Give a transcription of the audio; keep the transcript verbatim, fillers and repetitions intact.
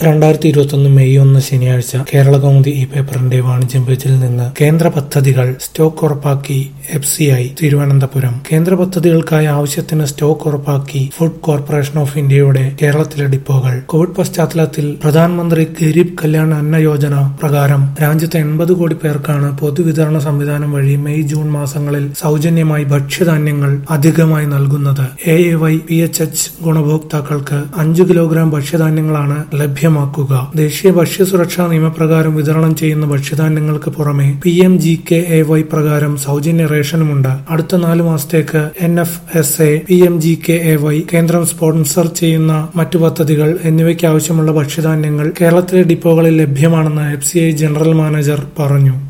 രണ്ടായിരത്തി ഇരുപത്തൊന്ന് മെയ് ഒന്ന് ശനിയാഴ്ച കേരളകൗമുദി ഈ പേപ്പറിന്റെ വാണിജ്യം പേജിൽ നിന്ന് കേന്ദ്ര പദ്ധതികൾ സ്റ്റോക്ക് ഉറപ്പാക്കി എഫ് സി ഐ തിരുവനന്തപുരം. കേന്ദ്ര പദ്ധതികൾക്കായി ആവശ്യത്തിന് സ്റ്റോക്ക് ഉറപ്പാക്കി ഫുഡ് കോർപ്പറേഷൻ ഓഫ് ഇന്ത്യയുടെ കേരളത്തിലെ ഡിപ്പോകൾ. കോവിഡ് പശ്ചാത്തലത്തിൽ പ്രധാനമന്ത്രി ഗരീബ് കല്യാൺ അന്ന യോജന പ്രകാരം രാജ്യത്തെ എൺപത് കോടി പേർക്കാണ് പൊതുവിതരണ സംവിധാനം വഴി മെയ് ജൂൺ മാസങ്ങളിൽ സൗജന്യമായി ഭക്ഷ്യധാന്യങ്ങൾ അധികമായി നൽകുന്നത്. A A Y P H H ഗുണഭോക്താക്കൾക്ക് അഞ്ചു കിലോഗ്രാം ഭക്ഷ്യധാന്യങ്ങളാണ് ലഭ്യമാക്കുക. ദേശീയ ഭക്ഷ്യസുരക്ഷാ നിയമപ്രകാരം വിതരണം ചെയ്യുന്ന ഭക്ഷ്യധാന്യങ്ങൾക്ക് പുറമെ P M G K A Y പ്രകാരം സൗജന്യ റേഷനുമുണ്ട്. അടുത്ത നാലു മാസത്തേക്ക് N F S A, P M G K A Y, കേന്ദ്രം സ്പോൺസർ ചെയ്യുന്ന മറ്റു പദ്ധതികൾ എന്നിവയ്ക്ക് ആവശ്യമുള്ള ഭക്ഷ്യധാന്യങ്ങൾ കേരളത്തിലെ ഡിപ്പോകളിൽ ലഭ്യമാണെന്ന് F C I general manager പറഞ്ഞു.